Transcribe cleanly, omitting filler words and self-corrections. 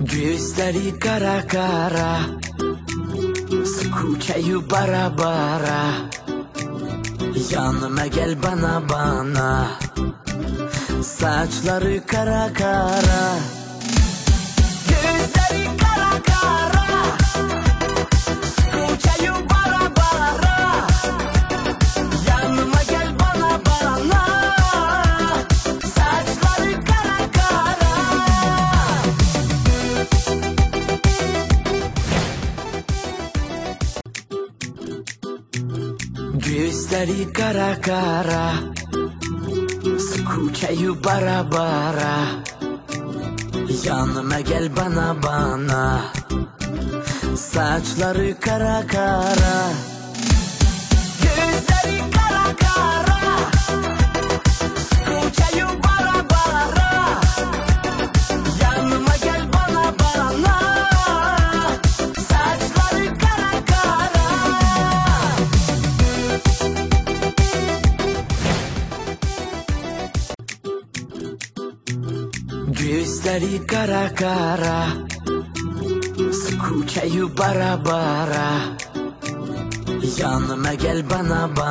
Gözleri kara kara, sıkıcayı bara bara. Yanıma gel bana bana, saçları kara kara. Gözleri kara kara, sıkıcayı bara bara. Yanıma gel bana bana, saçları kara kara. Gözleri kara kara, sıkıcayı bara bara. Yanıma gel bana bana, saçları kara kara. Gözleri kara kara, sıkıcayı bara bara. Yanıma gel bana bana, saçları kara kara. Gözleri kara kara, sıkıcayı bara bara. Yanıma gel bana bana.